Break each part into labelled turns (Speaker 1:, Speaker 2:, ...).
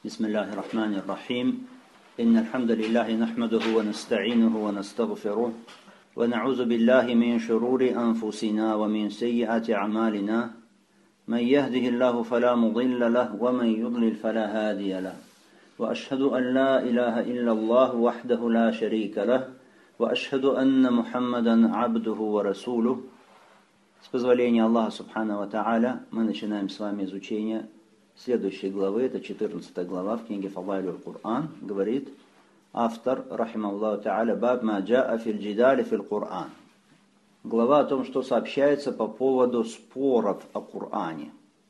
Speaker 1: بسم الله الرحمن الرحيم إن الحمد لله نحمده ونستعينه ونستغفره ونعوذ بالله من شرور أنفسنا ومن سيئات أعمالنا من يهده الله فلا مضل له ومن يضلل فلا هادي له وأشهد أن لا إله إلا الله وحده لا شريك له وأشهد أن محمدا عبده ورسوله. С позволения Аллаха Субхану ва Тааля мы начинаем с вами изучение следующей главы, это 14 глава в книге Фадайлюль Кур'ан, говорит автор, рахимахуллаху Тааля, баб ма джаа фил джидали фил Кур'ан. Глава о том, что сообщается по поводу споров о Кур'ане.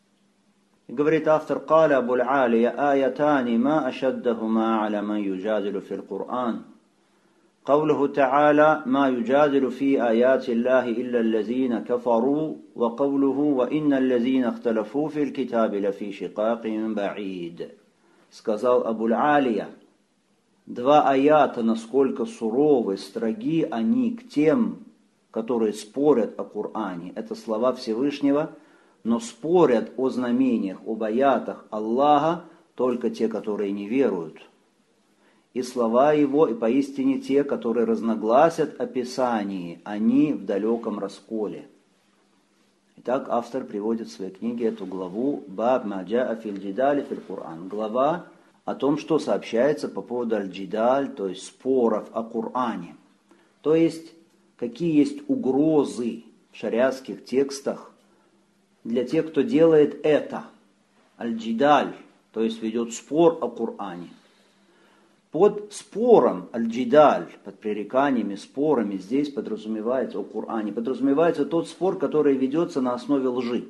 Speaker 1: И говорит автор, قال أبو العالية آيتان ما أشدهما على من يجادل في القرآن. قوله تعالى ما يجادل في آيات الله إلا الذين كفروا وقوله وإن الذين اختلفوا في الكتاب لفي شقاق بعيد. Сказал Абуль-Алия, два аята, насколько суровы, строги они к тем, которые спорят о Коране. Это слова Всевышнего, но спорят о знамениях, об аятах Аллаха только те, которые не веруют. И слова его, и поистине те, которые разногласят о Писании, они в далеком расколе. Итак, автор приводит в своей книге эту главу «Баб ма джаа фил джидали фил Кур'ан». Глава о том, что сообщается по поводу аль-джидаль, то есть споров о Коране. То есть, какие есть угрозы в шариатских текстах для тех, кто делает это. Аль-джидаль, то есть ведет спор о Коране. Под спором, аль-джидаль, под пререканиями, спорами здесь подразумевается о Коране, подразумевается тот спор, который ведется на основе лжи.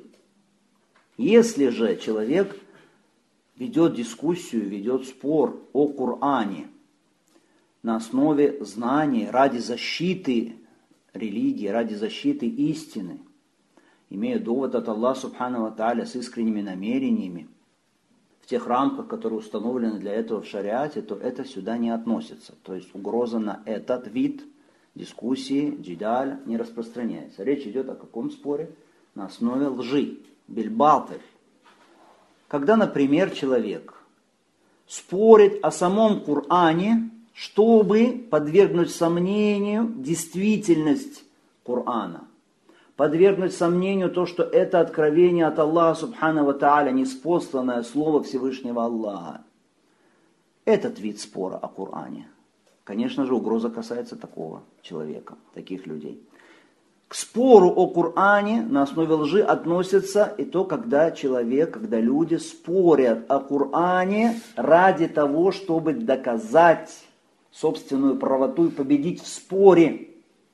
Speaker 1: Если же человек ведет дискуссию, ведет спор о Коране на основе знаний, ради защиты религии, ради защиты истины, имея довод от Аллаха Субхану ва Тааля с искренними намерениями, в тех рамках, которые установлены для этого в шариате, то это сюда не относится. То есть угроза на этот вид дискуссии, джидаль, не распространяется. Речь идет о каком споре? На основе лжи, бильбатыль. Когда, например, человек спорит о самом Коране, чтобы подвергнуть сомнению действительность Корана, подвергнуть сомнению то, что это откровение от Аллаха Субхану ва Тааля, ниспосланное слово Всевышнего Аллаха. Этот вид спора о Коране. Конечно же, угроза касается такого человека, таких людей. К спору о Коране на основе лжи относится и то, когда люди спорят о Коране ради того, чтобы доказать собственную правоту и победить в споре.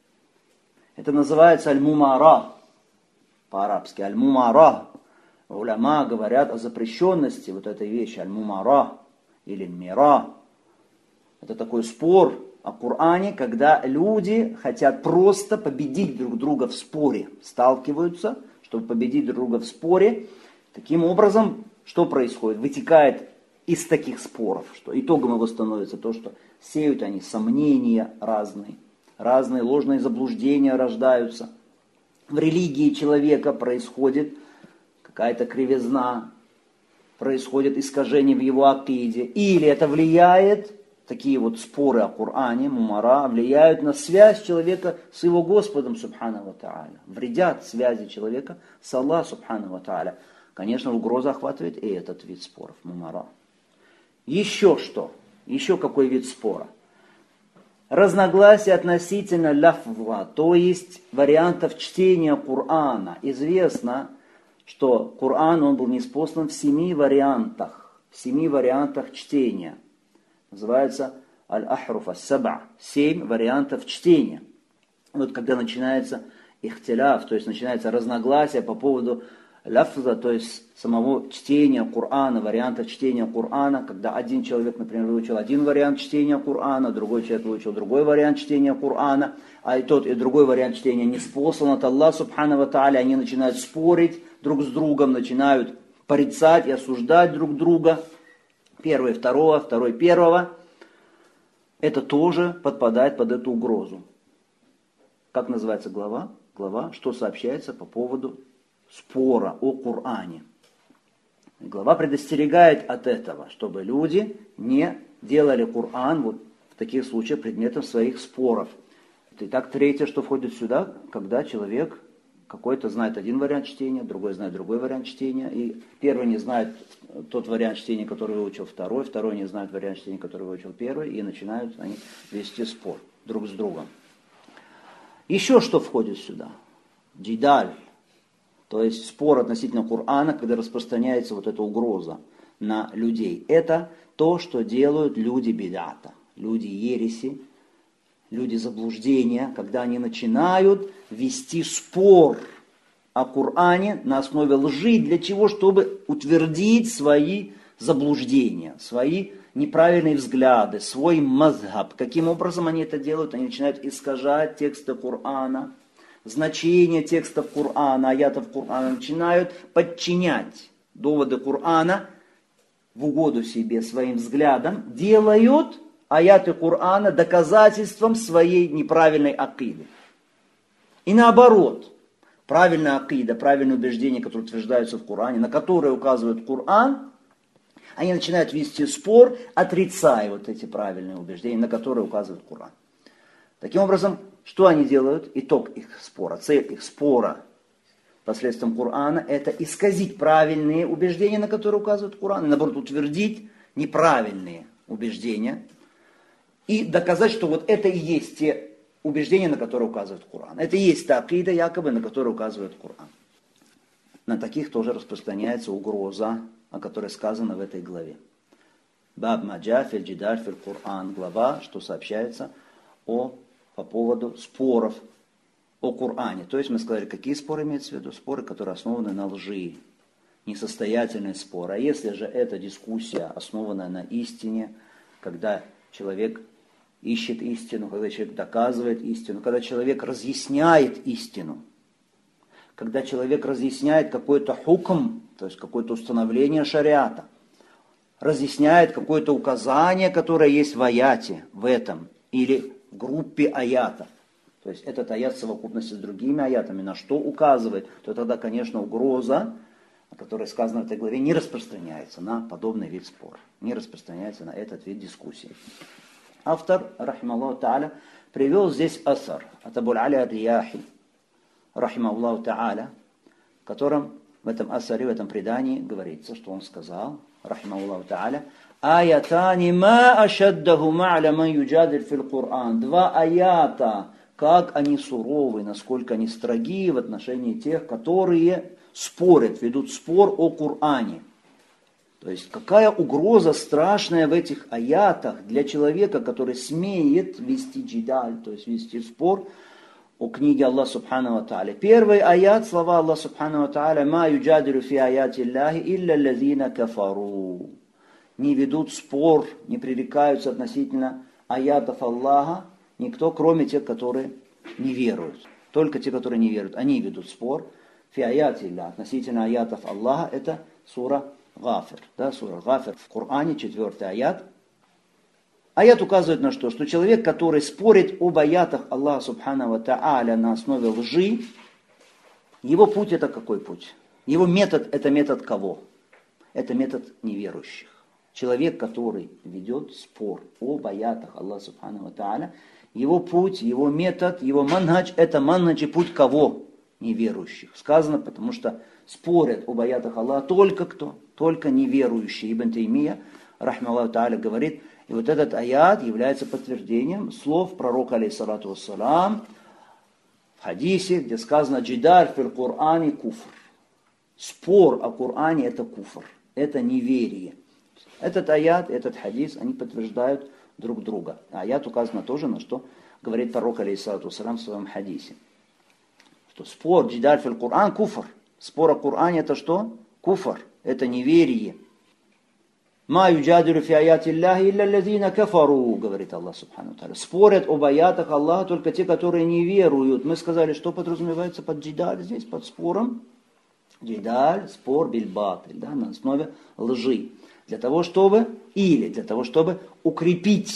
Speaker 1: Это называется аль-мумара, по-арабски, аль-мумара. Уляма говорят о запрещенности вот этой вещи, аль-мумара или мира. Это такой спор о Коране, когда люди хотят просто победить друг друга в споре, сталкиваются, чтобы победить друг друга в споре. Таким образом, что происходит? Вытекает из таких споров, что итогом его становится то, что сеют они сомнения разные ложные заблуждения рождаются. В религии человека происходит какая-то кривизна, происходит искажение в его акиде. Или это влияет, такие вот споры о Коране, мумара, влияют на связь человека с его Господом Субхану ва Тааля. Вредят связи человека с Аллахом Субхану ва Тааля. Конечно, угроза охватывает и этот вид споров, мумара. Еще что? Еще какой вид спора? Разногласия относительно ляфза, то есть вариантов чтения Корана. Известно, что Коран он был ниспослан в 7 вариантах чтения. Называется аль-ахруф ас-саб'а, 7 вариантов чтения. Вот когда начинается ихтиляф, то есть начинается разногласие по поводу ляфза, то есть самого чтения Корана, варианта чтения Корана, когда один человек, например, выучил один вариант чтения Корана, другой человек выучил другой вариант чтения Корана, а и тот, и другой вариант чтения ниспослан от Аллаха Субхану ва Тааля, они начинают спорить друг с другом, начинают порицать и осуждать друг друга, первый второго, второй первого. Это тоже подпадает под эту угрозу. Как называется глава? Глава, что сообщается по поводу спора о Коране. Глава предостерегает от этого, чтобы люди не делали Коран вот в таких случаях предметом своих споров. Итак, третье, что входит сюда, когда человек какой-то знает один вариант чтения, другой знает другой вариант чтения, и первый не знает тот вариант чтения, который выучил второй, второй не знает вариант чтения, который выучил первый, и начинают они вести спор друг с другом. Еще что входит сюда? Джидаль, то есть спор относительно Корана, когда распространяется вот эта угроза на людей. Это то, что делают люди бидата, люди ереси, люди заблуждения, когда они начинают вести спор о Коране на основе лжи. Для чего? Чтобы утвердить свои заблуждения, свои неправильные взгляды, свой мазхаб. Каким образом они это делают? Они начинают искажать тексты Корана, значение текстов Корана, аятов Корана, начинают подчинять доводы Корана в угоду себе своим взглядам, делают аяты Корана доказательством своей неправильной акиды. И наоборот, правильная акида, правильные убеждения, которые утверждаются в Коране, на которые указывает Коран, они начинают вести спор, отрицая вот эти правильные убеждения, на которые указывает Коран. Таким образом, что они делают? Итог их спора, цель их спора посредством Корана – это исказить правильные убеждения, на которые указывает Коран, и наоборот утвердить неправильные убеждения, и доказать, что вот это и есть те убеждения, на которые указывает Коран. Это и есть та акида, якобы, на которую указывает Коран. На таких тоже распространяется угроза, о которой сказано в этой главе. Баб маджа фил джидаль фил Коран. Глава, что сообщается по поводу споров о Коране. То есть мы сказали, какие споры имеются в виду? Споры, которые основаны на лжи. Несостоятельные споры. А если же эта дискуссия основана на истине, когда человек ищет истину, когда человек доказывает истину, когда человек разъясняет истину, когда человек разъясняет какой-то хукм, то есть какое-то установление шариата, разъясняет какое-то указание, которое есть в аяте, в этом, или в группе аятов. То есть этот аят в совокупности с другими аятами, на что указывает, то тогда, конечно, угроза, о которой сказано в этой главе, не распространяется на подобный вид спора, не распространяется на этот вид дискуссии. Автор, рахималлаху та'аля, привел здесь асар от Абу-Али ар-Рияхи, рахималлаху та'аля, в котором в этом асаре, в этом предании говорится, что он сказал, рахималлаху та'аля, аятани ма ашаддаху ма'ля ман юджадиль фил Кур'ан. Два аята, как они суровы, насколько они строги в отношении тех, которые спорят, ведут спор о Коране. То есть какая угроза страшная в этих аятах для человека, который смеет вести джидаль, то есть вести спор о книге Аллаха Субхану ва Тааля. Первый аят, слова Аллаха Субхану ва Тааля, «Ма юджадилю фи аяти Аллахи илля лазина кафару». Не ведут спор, не пререкаются относительно аятов Аллаха никто, кроме тех, которые не веруют. Только те, которые не веруют, они ведут спор. Фи аяти Аллах, относительно аятов Аллаха, это сура Гафир. Да, сура Гафир в Коране, 4 аят. Аят указывает на что? Что человек, который спорит об аятах Аллаха Субхану ва Тааля на основе лжи, его путь это какой путь? Его метод это метод кого? Это метод неверующих. Человек, который ведет спор об аятах Аллаха Субхану ва Тааля, его путь, его метод, его манхадж, это манхадж и путь кого? Неверующих. Сказано, потому что спорят об аятах Аллаха только кто? Только неверующие. Ибн Таймия, рахмаллаху та'аля, говорит, и вот этот аят является подтверждением слов пророка, алейхиссалату вассалам, в хадисе, где сказано «Джидар фил Кур'ани куфр». Спор о Коране это куфр, это неверие. Этот аят, этот хадис, они подтверждают друг друга. Аят указано тоже, на что говорит пророк, алейхиссалату вассалам, в своем хадисе. Что спор «Джидар фил Кур'ан» куфр. Спор о Коране это что? Куфр. Это неверие. «Ма юджадилю фи аяти Аллахи илля лазина кафару», говорит Аллах Субхану Тааля. Спорят об аятах Аллаха только те, которые не веруют. Мы сказали, что подразумевается под джидаль здесь, под спором. Джидаль, спор, бильбатыль, да, на основе лжи. Для того, чтобы укрепить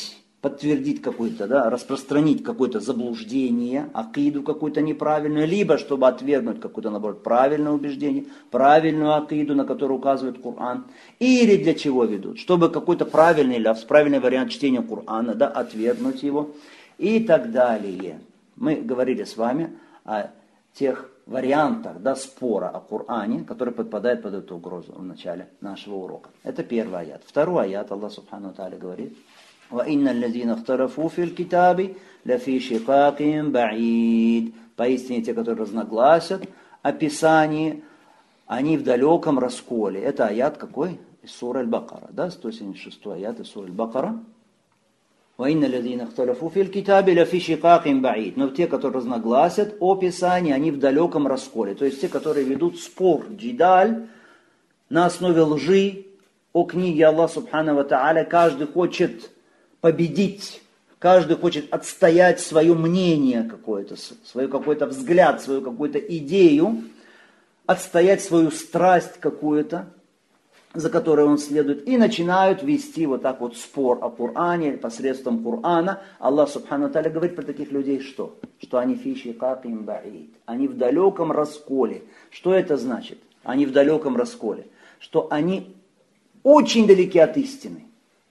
Speaker 1: подтвердить какое-то, да, распространить какое-то заблуждение, акиду какую-то неправильную, либо чтобы отвергнуть какое-то, наоборот, правильное убеждение, правильную акиду, на которую указывает Коран, или для чего ведут, чтобы какой-то правильный ляфз, правильный вариант чтения Корана, да, отвергнуть его и так далее. Мы говорили с вами о тех вариантах, да, спора о Коране, который подпадает под эту угрозу в начале нашего урока. Это первый аят. Второй аят, Аллах Субхану ва Тааля говорит: وَإِنَّ الَّذِينَ اخْتَلَفُوا فِي الْكِتَابِ لَفِي شِقَاقٍ بَعِيدٍ. Поистине те, которые разногласят о Писании, они в далеком расколе. Это аят какой? Из суры Аль-Бакара, да, 176 аят из суры Аль-Бакара. وَإِنَّ الَّذِينَ اخْتَلَفُوا فِي الْكِتَابِ لَفِي شِقَاقٍ بَعِيدٍ. Но те, которые разногласят о Писании, они в далеком расколе. То есть те, которые ведут спор, джидаль, на основе лжи о книге Аллаха Субхану ва Тааля, каждый хочет победить, каждый хочет отстоять свое мнение какое-то, свой какой-то взгляд, свою какую-то идею, отстоять свою страсть какую-то, за которой он следует, и начинают вести вот так вот спор о Коране посредством Корана. Аллах Субхану ва Тааля говорит про таких людей что? Что они фи шикакин баид, они в далеком расколе. Что это значит? Они в далеком расколе. Что они очень далеки от истины.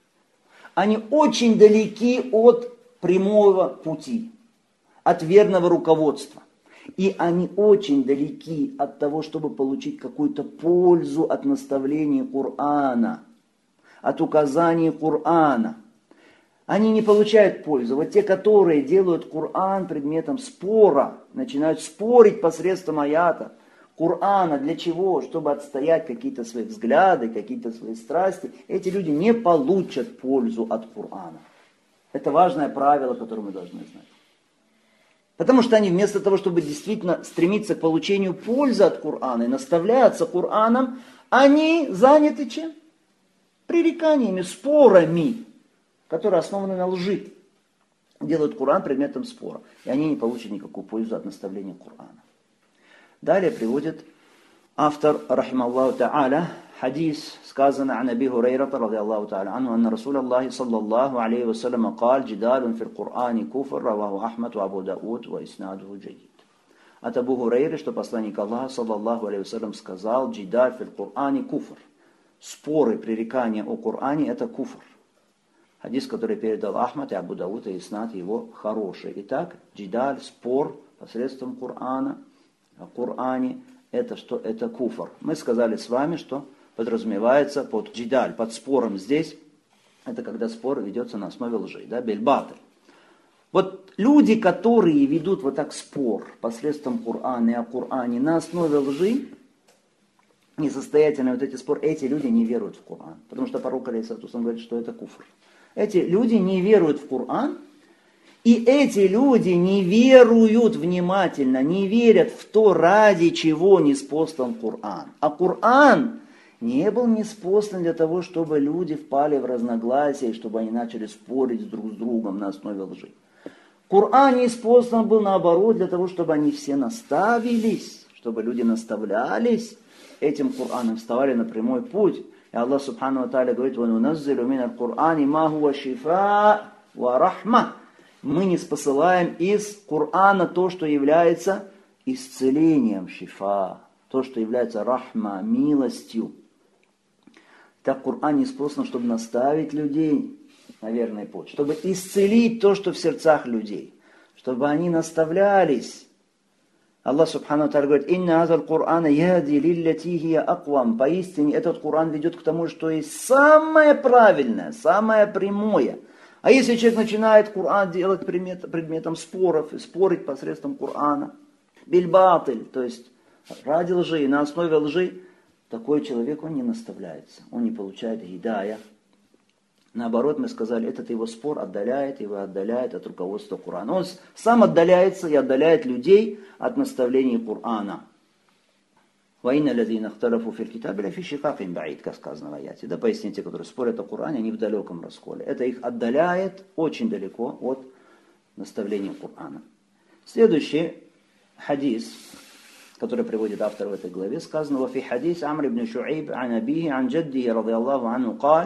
Speaker 1: Они очень далеки от прямого пути, от верного руководства. И они очень далеки от того, чтобы получить какую-то пользу от наставления Корана, от указаний Корана. Они не получают пользу. Вот те, которые делают Коран предметом спора, начинают спорить посредством аята Корана. Для чего? Чтобы отстоять какие-то свои взгляды, какие-то свои страсти. Эти люди не получат пользу от Корана. Это важное правило, которое мы должны знать. Потому что они вместо того, чтобы действительно стремиться к получению пользы от Корана и наставляться Кораном, они заняты чем? Пререканиями, спорами, которые основаны на лжи. Делают Коран предметом спора. И они не получат никакую пользу от наставления Корана. Далее приводит автор, рахималлаху та'аля, حديث сказано عن أبي هريرة رضي الله تعالى عنه أن رسول الله صلى الله عليه وسلم قال جدال في القرآن كفر رواه أحمد وأبو داود وإسناده جيد. От Абу Хурейры, что посланник Аллаха, саллаллаху алейхи вассалям, сказал: джидаль фил Коране куфр. Споры, пререкания о Коране — это куфр. Хадис, который передал Ахмад и Абу Дауд, и иснад его хороший. Итак, джидаль, спор посредством Корана, о Коране, это что? Это куфр. Мы сказали с вами, что подразумевается под джидаль, под спором здесь, это когда спор ведется на основе лжи, да, бельбатль. Вот люди, которые ведут вот так спор посредством Корана и о Коране на основе лжи, несостоятельные вот эти споры, эти люди не веруют в Коран. Потому что пророк алейхиссалату вассалям говорит, что это куфр. Эти люди не веруют в Коран, и эти люди не веруют внимательно, не верят в то, ради чего ниспослан Коран. А Коран не был ниспослан для того, чтобы люди впали в разногласия, чтобы они начали спорить друг с другом на основе лжи. Коран ниспослан был, наоборот, для того, чтобы они все наставились, чтобы люди наставлялись этим Кораном, вставали на прямой путь. И Аллах Субхану ва Тааля говорит: وَنُنَزِّلُ مِنَ الْقُرْآنِ مَا هُوَ شِفَاءٌ وَرَحْمَةٌ. Мы не спосылаем из Корана то, что является исцелением, шифа, то, что является рахма, милостью. Так Коран не способен, чтобы наставить людей на верный путь, чтобы исцелить то, что в сердцах людей, чтобы они наставлялись. Аллах Субхану ва Тааля говорит: «Инна азал Корана яди лиллати хия аквам». Поистине этот Коран ведет к тому, что есть самое правильное, самое прямое. А если человек начинает Коран делать предметом споров и спорить посредством Корана, бильбатль, то есть ради лжи, на основе лжи, такой человек, он не наставляется, он не получает гидая. Наоборот, мы сказали, этот его спор отдаляет от руководства Корана. Он сам отдаляется и отдаляет людей от наставлений Корана. وَإِنَّ الَّذِينَ اخْتَلَفُوا فِي الْكِتَابِ لَفِي شِقَاقٍ بَعِيدٍ, как сказано в аяте. Да, поясните, которые спорят о Коране, они в далеком расколе. Это их отдаляет очень далеко от наставления Корана. Следующий хадис, который приводит автор в этой главе, сказано: «Вафи хадис Амр ибн Шуайб ан абихи ан джаддихи радiyallahu анху قال».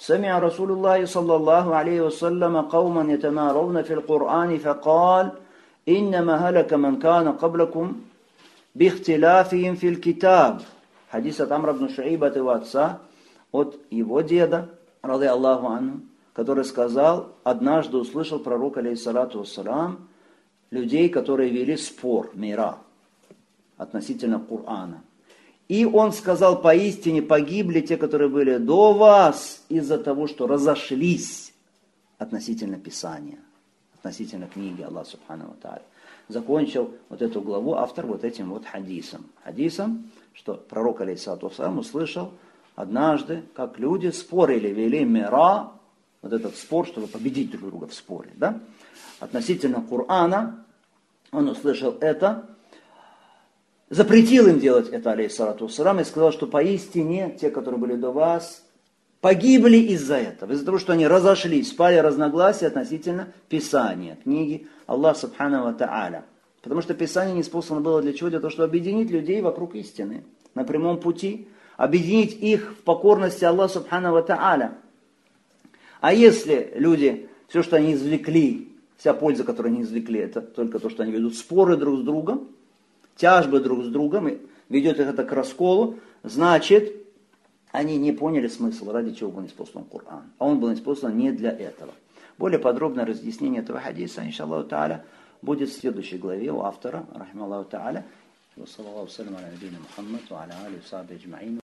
Speaker 1: سمع رسول الله صلى الله عليه وسلم قوما يتمارون في القرآن فقال إنما هلك من كان قبلكم باختلافهم في الكتاب. Хадис от Амра ибн Шуайба от его отца, от его деда, ради Аллаху анху, который сказал, однажды услышал пророк, алейхиссалату вассалам, людей, которые вели спор, мира, относительно Корана. И он сказал, поистине погибли те, которые были до вас, из-за того, что разошлись относительно Писания, относительно книги Аллаха Субхану ва Тааля. Закончил вот эту главу автор вот этим вот хадисом. Хадисом, что пророк, алейхиссалату вассалам, услышал однажды, как люди спорили, вели мира, вот этот спор, чтобы победить друг друга в споре, да? Относительно Корана, он услышал это, запретил им делать это, алейхиссалату вассалам, и сказал, что поистине те, которые были до вас, погибли из-за этого, из-за того, что они разошлись, спали разногласия относительно Писания, книги Аллаха Субхану ва Тааля. Потому что Писание ниспослано было для чего? Для того, чтобы объединить людей вокруг истины, на прямом пути, объединить их в покорности Аллаха Субхану ва Тааля. А если люди, все, что они извлекли, вся польза, которую они извлекли, это только то, что они ведут споры друг с другом, тяжбы друг с другом, и ведет их это к расколу, значит, они не поняли смысл, ради чего был ниспослан Коран. А он был ниспослан не для этого. Более подробное разъяснение этого хадиса, иншаллаху тааля, будет в следующей главе у автора, рахималлаху тааля. Ва саллаллаху салям аля набийна Мухаммад ва аля алихи ва сахбихи аджмаин.